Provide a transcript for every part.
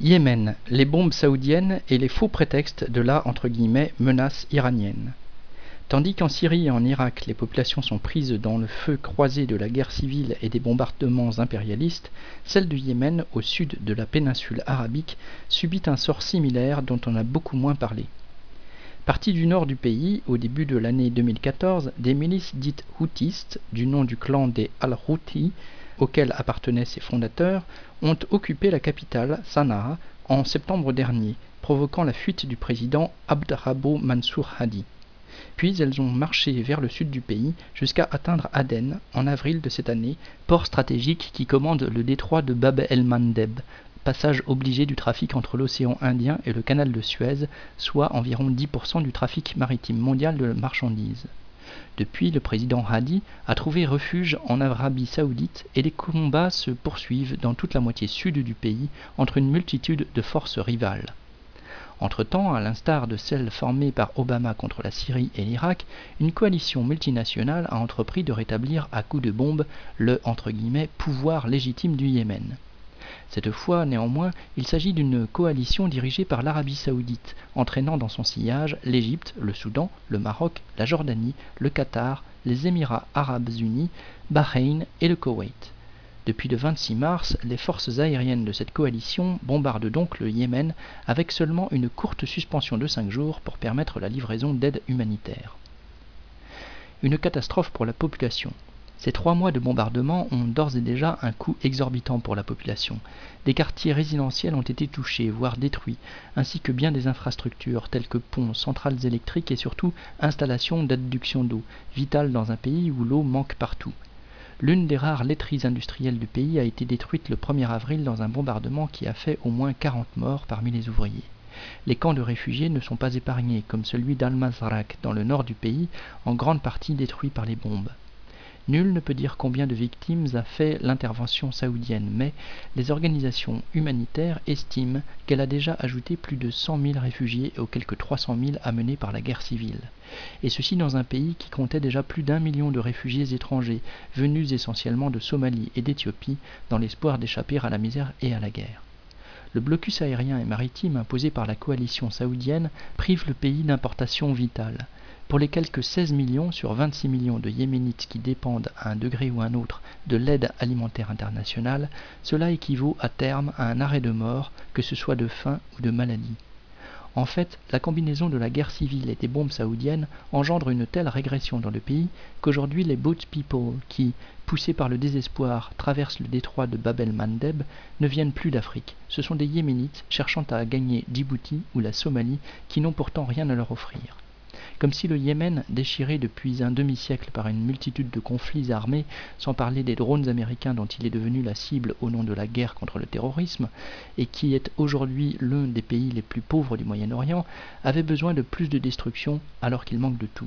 Yémen, les bombes saoudiennes et les faux prétextes de la « menace iranienne ». Tandis qu'en Syrie et en Irak, les populations sont prises dans le feu croisé de la guerre civile et des bombardements impérialistes, celle du Yémen, au sud de la péninsule arabique, subit un sort similaire dont on a beaucoup moins parlé. Partis du nord du pays, au début de l'année 2014, des milices dites houthistes, du nom du clan des Al-Houthi, auquel appartenaient ses fondateurs, ont occupé la capitale, Sanaa, en septembre dernier, provoquant la fuite du président Abdrabbuh Mansour Hadi. Puis elles ont marché vers le sud du pays jusqu'à atteindre Aden en avril de cette année, port stratégique qui commande le détroit de Bab el-Mandeb, passage obligé du trafic entre l'océan Indien et le canal de Suez, soit environ 10% du trafic maritime mondial de marchandises. Depuis, le président Hadi a trouvé refuge en Arabie Saoudite et les combats se poursuivent dans toute la moitié sud du pays entre une multitude de forces rivales. Entre-temps, à l'instar de celle formée par Obama contre la Syrie et l'Irak, une coalition multinationale a entrepris de rétablir à coups de bombe le « pouvoir légitime du Yémen ». Cette fois, néanmoins, il s'agit d'une coalition dirigée par l'Arabie Saoudite, entraînant dans son sillage l'Égypte, le Soudan, le Maroc, la Jordanie, le Qatar, les Émirats arabes unis, Bahreïn et le Koweït. Depuis le 26 mars, les forces aériennes de cette coalition bombardent donc le Yémen avec seulement une courte suspension de 5 jours pour permettre la livraison d'aide humanitaire. Une catastrophe pour la population. Ces 3 mois de bombardement ont d'ores et déjà un coût exorbitant pour la population. Des quartiers résidentiels ont été touchés, voire détruits, ainsi que bien des infrastructures telles que ponts, centrales électriques et surtout installations d'adduction d'eau, vitales dans un pays où l'eau manque partout. L'une des rares laiteries industrielles du pays a été détruite le 1er avril dans un bombardement qui a fait au moins 40 morts parmi les ouvriers. Les camps de réfugiés ne sont pas épargnés, comme celui d'Al-Mazraq dans le nord du pays, en grande partie détruit par les bombes. Nul ne peut dire combien de victimes a fait l'intervention saoudienne, mais les organisations humanitaires estiment qu'elle a déjà ajouté plus de 100 000 réfugiés aux quelques 300 000 amenés par la guerre civile. Et ceci dans un pays qui comptait déjà plus d'1 million de réfugiés étrangers, venus essentiellement de Somalie et d'Éthiopie, dans l'espoir d'échapper à la misère et à la guerre. Le blocus aérien et maritime imposé par la coalition saoudienne prive le pays d'importations vitales. Pour les quelques 16 millions sur 26 millions de Yéménites qui dépendent à un degré ou un autre de l'aide alimentaire internationale, cela équivaut à terme à un arrêt de mort, que ce soit de faim ou de maladie. En fait, la combinaison de la guerre civile et des bombes saoudiennes engendre une telle régression dans le pays qu'aujourd'hui les boat people qui, poussés par le désespoir, traversent le détroit de Bab el-Mandeb ne viennent plus d'Afrique. Ce sont des Yéménites cherchant à gagner Djibouti ou la Somalie qui n'ont pourtant rien à leur offrir. Comme si le Yémen, déchiré depuis un demi-siècle par une multitude de conflits armés, sans parler des drones américains dont il est devenu la cible au nom de la guerre contre le terrorisme, et qui est aujourd'hui l'un des pays les plus pauvres du Moyen-Orient, avait besoin de plus de destruction alors qu'il manque de tout.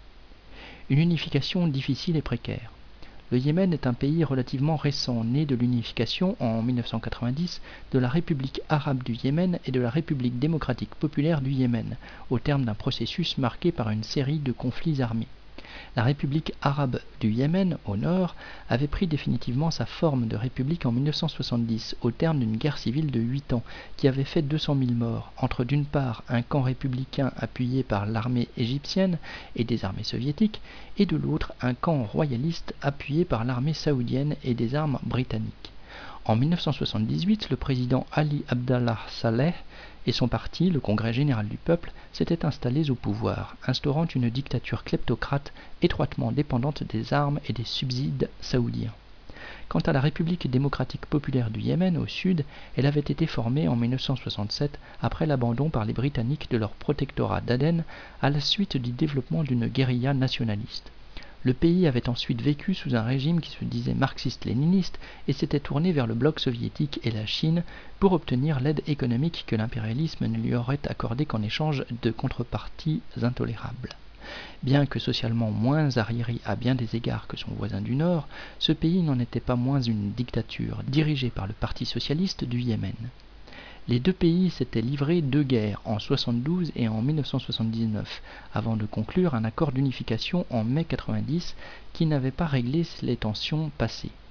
Une unification difficile et précaire. Le Yémen est un pays relativement récent, né de l'unification, en 1990, de la République arabe du Yémen et de la République démocratique populaire du Yémen, au terme d'un processus marqué par une série de conflits armés. La République arabe du Yémen, au nord, avait pris définitivement sa forme de république en 1970, au terme d'une guerre civile de 8 ans, qui avait fait 200 000 morts, entre d'une part un camp républicain appuyé par l'armée égyptienne et des armées soviétiques, et de l'autre un camp royaliste appuyé par l'armée saoudienne et des armes britanniques. En 1978, le président Ali Abdallah Saleh et son parti, le Congrès général du peuple, s'étaient installés au pouvoir, instaurant une dictature kleptocrate étroitement dépendante des armes et des subsides saoudiens. Quant à la République démocratique populaire du Yémen, au sud, elle avait été formée en 1967 après l'abandon par les Britanniques de leur protectorat d'Aden à la suite du développement d'une guérilla nationaliste. Le pays avait ensuite vécu sous un régime qui se disait marxiste-léniniste et s'était tourné vers le bloc soviétique et la Chine pour obtenir l'aide économique que l'impérialisme ne lui aurait accordée qu'en échange de contreparties intolérables. Bien que socialement moins arriéré à bien des égards que son voisin du Nord, ce pays n'en était pas moins une dictature dirigée par le Parti socialiste du Yémen. Les deux pays s'étaient livrés 2 guerres, en 1972 et en 1979, avant de conclure un accord d'unification en mai 1990 qui n'avait pas réglé les tensions passées.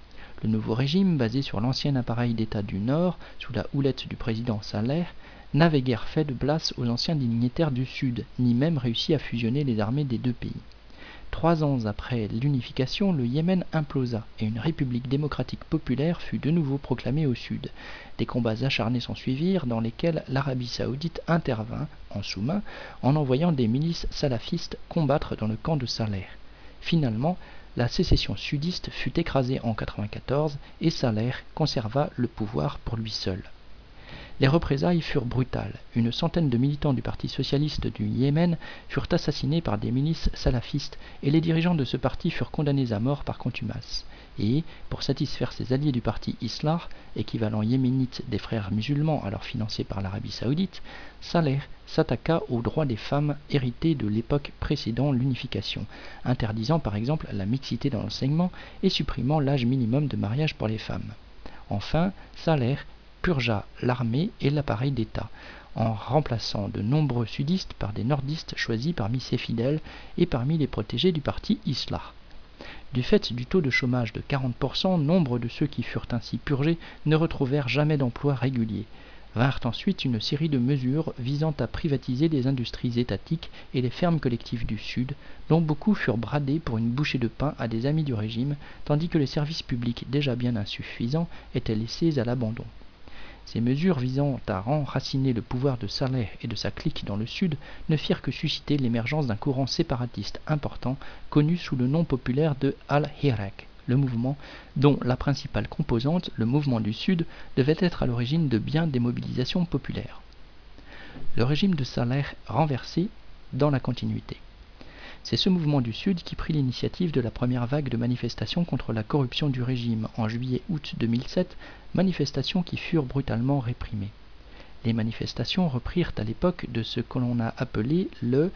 Le nouveau régime, basé sur l'ancien appareil d'État du Nord, sous la houlette du président Saleh, n'avait guère fait de place aux anciens dignitaires du Sud, ni même réussi à fusionner les armées des deux pays. 3 ans après l'unification, le Yémen implosa et une république démocratique populaire fut de nouveau proclamée au sud. Des combats acharnés s'ensuivirent dans lesquels l'Arabie saoudite intervint, en sous-main, en envoyant des milices salafistes combattre dans le camp de Saleh. Finalement, la sécession sudiste fut écrasée en 1994 et Saleh conserva le pouvoir pour lui seul. Les représailles furent brutales. Une centaine de militants du Parti socialiste du Yémen furent assassinés par des milices salafistes et les dirigeants de ce parti furent condamnés à mort par contumace. Et, pour satisfaire ses alliés du parti Islah, équivalent yéménite des frères musulmans alors financés par l'Arabie saoudite, Saleh s'attaqua aux droits des femmes hérités de l'époque précédant l'unification, interdisant par exemple la mixité dans l'enseignement et supprimant l'âge minimum de mariage pour les femmes. Enfin, Saleh purgea l'armée et l'appareil d'État, en remplaçant de nombreux sudistes par des nordistes choisis parmi ses fidèles et parmi les protégés du parti Islah. Du fait du taux de chômage de 40%, nombre de ceux qui furent ainsi purgés ne retrouvèrent jamais d'emploi régulier. Vinrent ensuite une série de mesures visant à privatiser les industries étatiques et les fermes collectives du Sud, dont beaucoup furent bradés pour une bouchée de pain à des amis du régime, tandis que les services publics déjà bien insuffisants étaient laissés à l'abandon. Ces mesures visant à enraciner le pouvoir de Saleh et de sa clique dans le sud ne firent que susciter l'émergence d'un courant séparatiste important connu sous le nom populaire de Al-Hirak, le mouvement dont la principale composante, le mouvement du Sud, devait être à l'origine de bien des mobilisations populaires. Le régime de Saleh renversé dans la continuité. C'est ce mouvement du Sud qui prit l'initiative de la première vague de manifestations contre la corruption du régime en juillet-août 2007, manifestations qui furent brutalement réprimées. Les manifestations reprirent à l'époque de ce que l'on a appelé le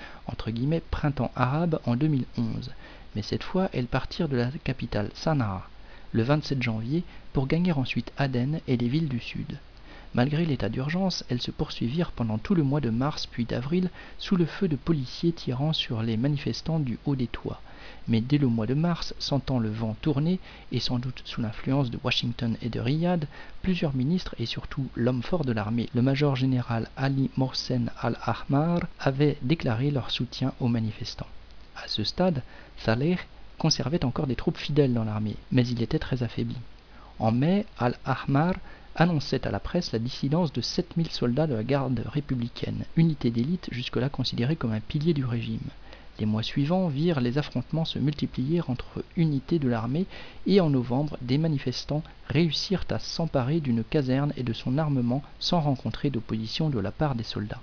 « printemps arabe » en 2011, mais cette fois elles partirent de la capitale Sanaa, le 27 janvier, pour gagner ensuite Aden et les villes du Sud. Malgré l'état d'urgence, elles se poursuivirent pendant tout le mois de mars puis d'avril sous le feu de policiers tirant sur les manifestants du haut des toits. Mais dès le mois de mars, sentant le vent tourner, et sans doute sous l'influence de Washington et de Riyad, plusieurs ministres et surtout l'homme fort de l'armée, le major général Ali Mohsen al-Ahmar, avaient déclaré leur soutien aux manifestants. À ce stade, Saleh conservait encore des troupes fidèles dans l'armée, mais il était très affaibli. En mai, al-Ahmar annonçait à la presse la dissidence de 7000 soldats de la garde républicaine, unité d'élite jusque-là considérée comme un pilier du régime. Les mois suivants virent les affrontements se multiplier entre unités de l'armée et en novembre, des manifestants réussirent à s'emparer d'une caserne et de son armement sans rencontrer d'opposition de la part des soldats.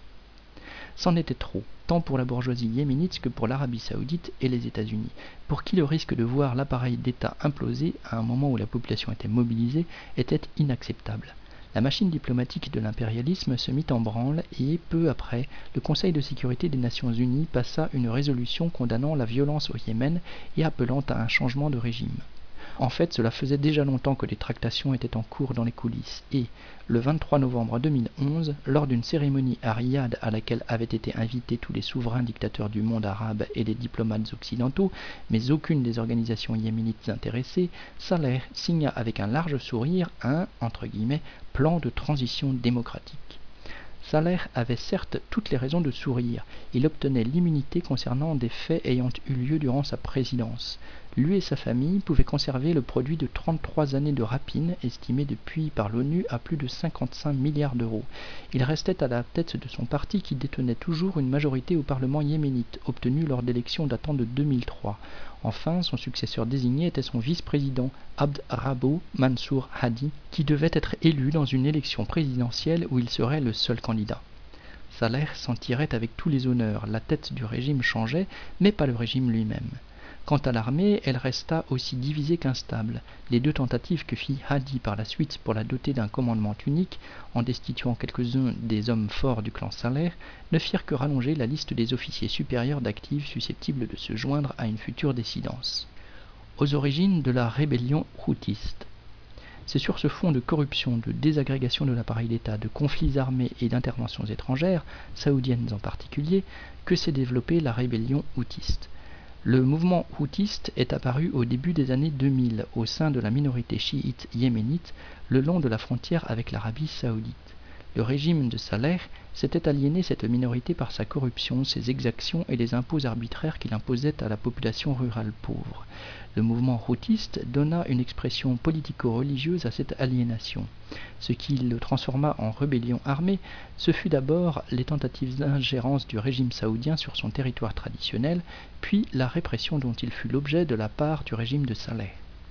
C'en était trop, tant pour la bourgeoisie yéménite que pour l'Arabie saoudite et les États-Unis, pour qui le risque de voir l'appareil d'État imploser à un moment où la population était mobilisée était inacceptable. La machine diplomatique de l'impérialisme se mit en branle et, peu après, le Conseil de sécurité des Nations Unies passa une résolution condamnant la violence au Yémen et appelant à un changement de régime. En fait, cela faisait déjà longtemps que les tractations étaient en cours dans les coulisses et, le 23 novembre 2011, lors d'une cérémonie à Riyad à laquelle avaient été invités tous les souverains dictateurs du monde arabe et les diplomates occidentaux, mais aucune des organisations yéménites intéressées, Saleh signa avec un large sourire un « plan de transition démocratique ». Saleh avait certes toutes les raisons de sourire. Il obtenait l'immunité concernant des faits ayant eu lieu durant sa présidence. Lui et sa famille pouvaient conserver le produit de 33 années de rapine, estimé depuis par l'ONU à plus de 55 milliards d'euros. Il restait à la tête de son parti qui détenait toujours une majorité au Parlement yéménite, obtenue lors d'élections datant de 2003. Enfin, son successeur désigné était son vice-président, Abd Rabbo Mansour Hadi, qui devait être élu dans une élection présidentielle où il serait le seul candidat. Saleh s'en tirait avec tous les honneurs, la tête du régime changeait, mais pas le régime lui-même. Quant à l'armée, elle resta aussi divisée qu'instable. Les deux tentatives que fit Hadi par la suite pour la doter d'un commandement unique, en destituant quelques-uns des hommes forts du clan Saleh, ne firent que rallonger la liste des officiers supérieurs d'actifs susceptibles de se joindre à une future dissidence. Aux origines de la rébellion houtiste. C'est sur ce fond de corruption, de désagrégation de l'appareil d'État, de conflits armés et d'interventions étrangères, saoudiennes en particulier, que s'est développée la rébellion houtiste. Le mouvement houtiste est apparu au début des années 2000 au sein de la minorité chiite yéménite le long de la frontière avec l'Arabie saoudite. Le régime de Saleh s'était aliéné cette minorité par sa corruption, ses exactions et les impôts arbitraires qu'il imposait à la population rurale pauvre. Le mouvement houtiste donna une expression politico-religieuse à cette aliénation. Ce qui le transforma en rébellion armée, ce fut d'abord les tentatives d'ingérence du régime saoudien sur son territoire traditionnel, puis la répression dont il fut l'objet de la part du régime de Saleh.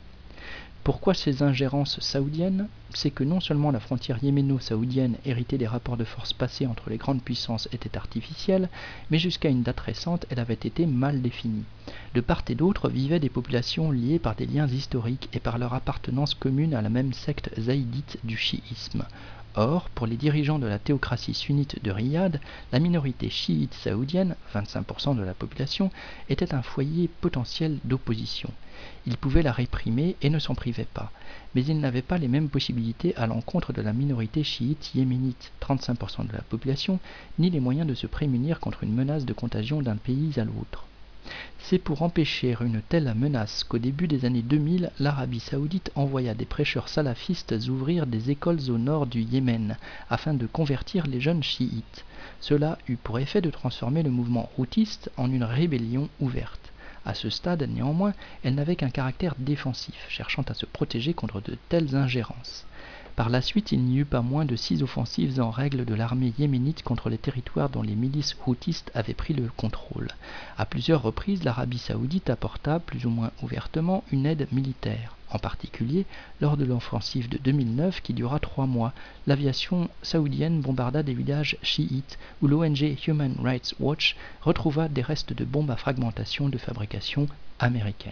Pourquoi ces ingérences saoudiennes ? C'est que non seulement la frontière yéméno-saoudienne héritée des rapports de force passés entre les grandes puissances était artificielle, mais jusqu'à une date récente, elle avait été mal définie. De part et d'autre vivaient des populations liées par des liens historiques et par leur appartenance commune à la même secte zaïdite du chiisme. Or, pour les dirigeants de la théocratie sunnite de Riyad, la minorité chiite saoudienne, 25% de la population, était un foyer potentiel d'opposition. Ils pouvaient la réprimer et ne s'en privaient pas, mais ils n'avaient pas les mêmes possibilités à l'encontre de la minorité chiite yéménite, 35% de la population, ni les moyens de se prémunir contre une menace de contagion d'un pays à l'autre. C'est pour empêcher une telle menace qu'au début des années 2000, l'Arabie saoudite envoya des prêcheurs salafistes ouvrir des écoles au nord du Yémen, afin de convertir les jeunes chiites. Cela eut pour effet de transformer le mouvement houtiste en une rébellion ouverte. À ce stade, néanmoins, elle n'avait qu'un caractère défensif, cherchant à se protéger contre de telles ingérences. Par la suite, il n'y eut pas moins de 6 offensives en règle de l'armée yéménite contre les territoires dont les milices houtistes avaient pris le contrôle. À plusieurs reprises, l'Arabie saoudite apporta, plus ou moins ouvertement, une aide militaire. En particulier, lors de l'offensive de 2009 qui dura 3 mois, l'aviation saoudienne bombarda des villages chiites où l'ONG Human Rights Watch retrouva des restes de bombes à fragmentation de fabrication américaine.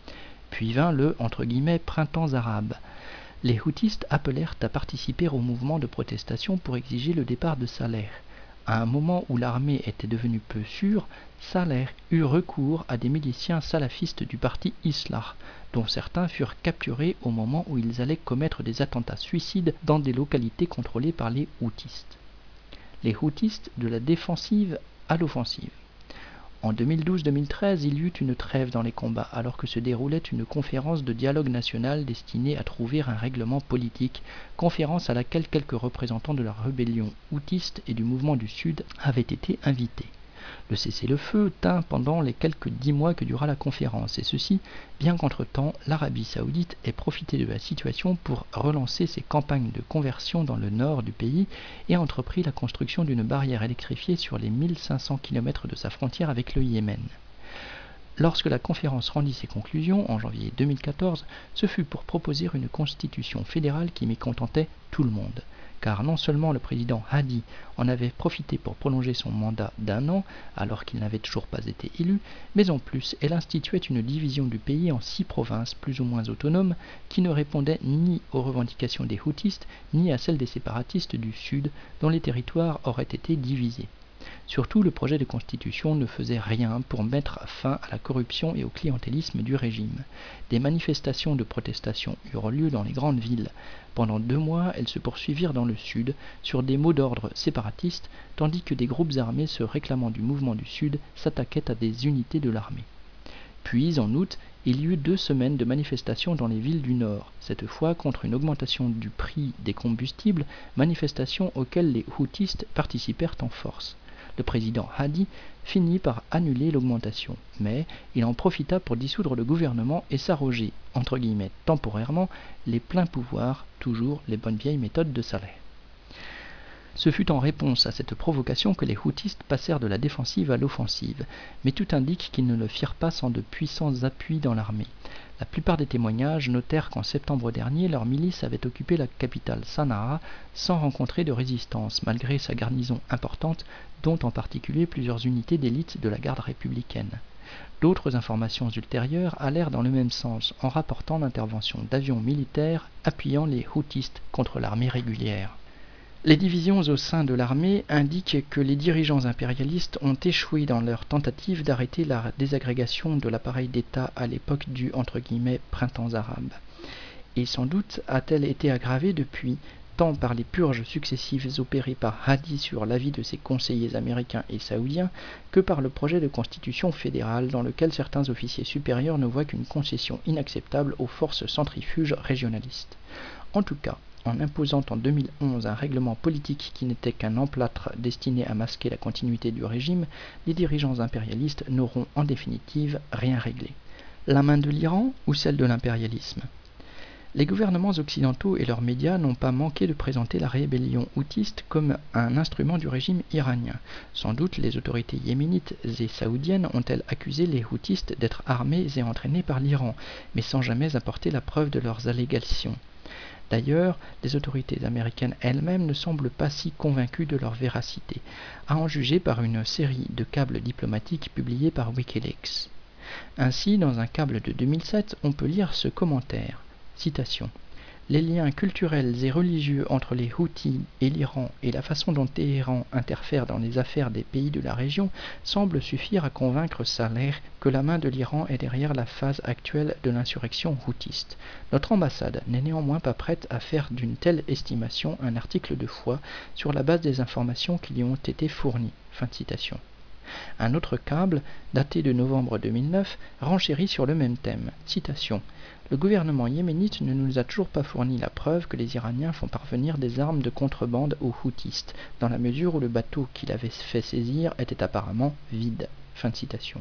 Puis vint le « printemps arabe ». Les houtistes appelèrent à participer au mouvement de protestation pour exiger le départ de Saleh. À un moment où l'armée était devenue peu sûre, Saleh eut recours à des miliciens salafistes du parti Islah, dont certains furent capturés au moment où ils allaient commettre des attentats suicides dans des localités contrôlées par les houtistes. Les houtistes de la défensive à l'offensive. En 2012-2013, il y eut une trêve dans les combats, alors que se déroulait une conférence de dialogue national destinée à trouver un règlement politique, conférence à laquelle quelques représentants de la rébellion houtiste et du mouvement du Sud avaient été invités. Le cessez-le-feu tint pendant les quelques 10 mois que dura la conférence, et ceci, bien qu'entre-temps, l'Arabie saoudite ait profité de la situation pour relancer ses campagnes de conversion dans le nord du pays et a entrepris la construction d'une barrière électrifiée sur les 1500 km de sa frontière avec le Yémen. Lorsque la conférence rendit ses conclusions, en janvier 2014, ce fut pour proposer une constitution fédérale qui mécontentait tout le monde. Car non seulement le président Hadi en avait profité pour prolonger son mandat d'1 an, alors qu'il n'avait toujours pas été élu, mais en plus, elle instituait une division du pays en 6 provinces plus ou moins autonomes qui ne répondaient ni aux revendications des houtistes, ni à celles des séparatistes du Sud, dont les territoires auraient été divisés. Surtout, le projet de constitution ne faisait rien pour mettre fin à la corruption et au clientélisme du régime. Des manifestations de protestation eurent lieu dans les grandes villes. Pendant 2 mois, elles se poursuivirent dans le sud, sur des mots d'ordre séparatistes, tandis que des groupes armés se réclamant du mouvement du Sud s'attaquaient à des unités de l'armée. Puis, en août, il y eut 2 semaines de manifestations dans les villes du Nord, cette fois contre une augmentation du prix des combustibles, manifestations auxquelles les houtistes participèrent en force. Le président Hadi finit par annuler l'augmentation, mais il en profita pour dissoudre le gouvernement et s'arroger, entre guillemets temporairement, les pleins pouvoirs, toujours les bonnes vieilles méthodes de Saleh. Ce fut en réponse à cette provocation que les houtistes passèrent de la défensive à l'offensive, mais tout indique qu'ils ne le firent pas sans de puissants appuis dans l'armée. La plupart des témoignages notèrent qu'en septembre dernier, leur milice avait occupé la capitale Sanaa sans rencontrer de résistance, malgré sa garnison importante, dont en particulier plusieurs unités d'élite de la garde républicaine. D'autres informations ultérieures allèrent dans le même sens, en rapportant l'intervention d'avions militaires appuyant les houtistes contre l'armée régulière. Les divisions au sein de l'armée indiquent que les dirigeants impérialistes ont échoué dans leur tentative d'arrêter la désagrégation de l'appareil d'État à l'époque du « printemps arabe ». Et sans doute a-t-elle été aggravée depuis, tant par les purges successives opérées par Hadi sur l'avis de ses conseillers américains et saoudiens que par le projet de constitution fédérale dans lequel certains officiers supérieurs ne voient qu'une concession inacceptable aux forces centrifuges régionalistes. En tout cas, en imposant en 2011 un règlement politique qui n'était qu'un emplâtre destiné à masquer la continuité du régime, les dirigeants impérialistes n'auront en définitive rien réglé. La main de l'Iran ou celle de l'impérialisme ? Les gouvernements occidentaux et leurs médias n'ont pas manqué de présenter la rébellion houtiste comme un instrument du régime iranien. Sans doute les autorités yéménites et saoudiennes ont-elles accusé les houtistes d'être armés et entraînés par l'Iran, mais sans jamais apporter la preuve de leurs allégations. D'ailleurs, les autorités américaines elles-mêmes ne semblent pas si convaincues de leur véracité, à en juger par une série de câbles diplomatiques publiés par Wikileaks. Ainsi, dans un câble de 2007, on peut lire ce commentaire. Citation. Les liens culturels et religieux entre les Houthis et l'Iran et la façon dont Téhéran interfère dans les affaires des pays de la région semblent suffire à convaincre Saleh que la main de l'Iran est derrière la phase actuelle de l'insurrection houtiste. Notre ambassade n'est néanmoins pas prête à faire d'une telle estimation un article de foi sur la base des informations qui lui ont été fournies. Fin de citation. Un autre câble, daté de novembre 2009, renchérit sur le même thème. Citation. Le gouvernement yéménite ne nous a toujours pas fourni la preuve que les Iraniens font parvenir des armes de contrebande aux houtistes, dans la mesure où le bateau qui l'avait fait saisir était apparemment vide. Fin de citation.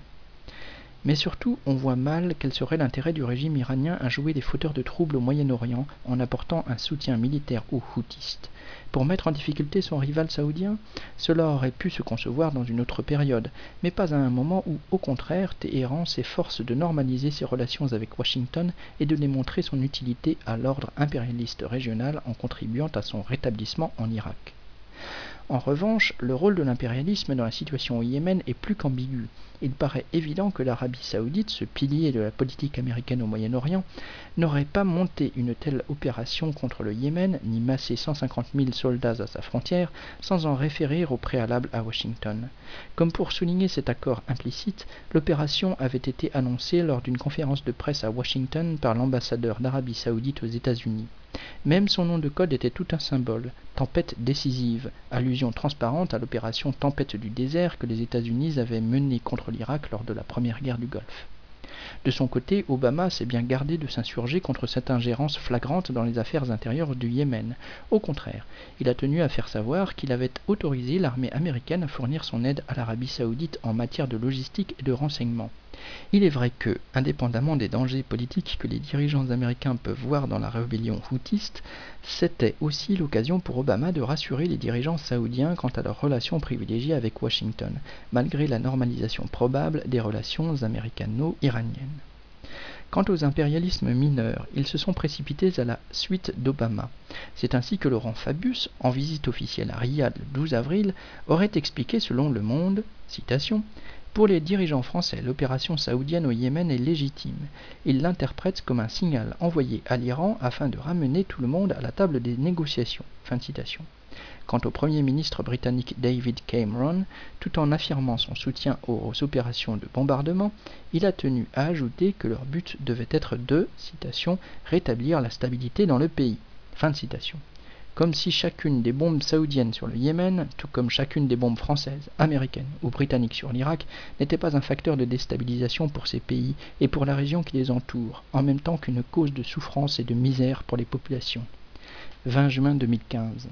Mais surtout, on voit mal quel serait l'intérêt du régime iranien à jouer les fauteurs de troubles au Moyen-Orient en apportant un soutien militaire aux houtistes. Pour mettre en difficulté son rival saoudien, cela aurait pu se concevoir dans une autre période, mais pas à un moment où, au contraire, Téhéran s'efforce de normaliser ses relations avec Washington et de démontrer son utilité à l'ordre impérialiste régional en contribuant à son rétablissement en Irak. En revanche, le rôle de l'impérialisme dans la situation au Yémen est plus qu'ambigu. Il paraît évident que l'Arabie saoudite, ce pilier de la politique américaine au Moyen-Orient, n'aurait pas monté une telle opération contre le Yémen, ni massé 150 000 soldats à sa frontière, sans en référer au préalable à Washington. Comme pour souligner cet accord implicite, l'opération avait été annoncée lors d'une conférence de presse à Washington par l'ambassadeur d'Arabie saoudite aux États-Unis. Même son nom de code était tout un symbole, tempête décisive, allusion transparente à l'opération Tempête du désert que les États-Unis avaient menée contre l'Irak lors de la première guerre du Golfe. De son côté, Obama s'est bien gardé de s'insurger contre cette ingérence flagrante dans les affaires intérieures du Yémen. Au contraire, il a tenu à faire savoir qu'il avait autorisé l'armée américaine à fournir son aide à l'Arabie saoudite en matière de logistique et de renseignement. Il est vrai que, indépendamment des dangers politiques que les dirigeants américains peuvent voir dans la rébellion houtiste, c'était aussi l'occasion pour Obama de rassurer les dirigeants saoudiens quant à leurs relations privilégiées avec Washington, malgré la normalisation probable des relations américano-iraniennes. Quant aux impérialismes mineurs, ils se sont précipités à la suite d'Obama. C'est ainsi que Laurent Fabius, en visite officielle à Riyad le 12 avril, aurait expliqué selon Le Monde, citation, « Pour les dirigeants français, l'opération saoudienne au Yémen est légitime. Ils l'interprètent comme un signal envoyé à l'Iran afin de ramener tout le monde à la table des négociations. » Fin de citation. Quant au Premier ministre britannique David Cameron, tout en affirmant son soutien aux opérations de bombardement, il a tenu à ajouter que leur but devait être de, citation, « rétablir la stabilité dans le pays ». Fin de citation. Comme si chacune des bombes saoudiennes sur le Yémen, tout comme chacune des bombes françaises, américaines ou britanniques sur l'Irak, n'était pas un facteur de déstabilisation pour ces pays et pour la région qui les entoure, en même temps qu'une cause de souffrance et de misère pour les populations. 20 juin 2015.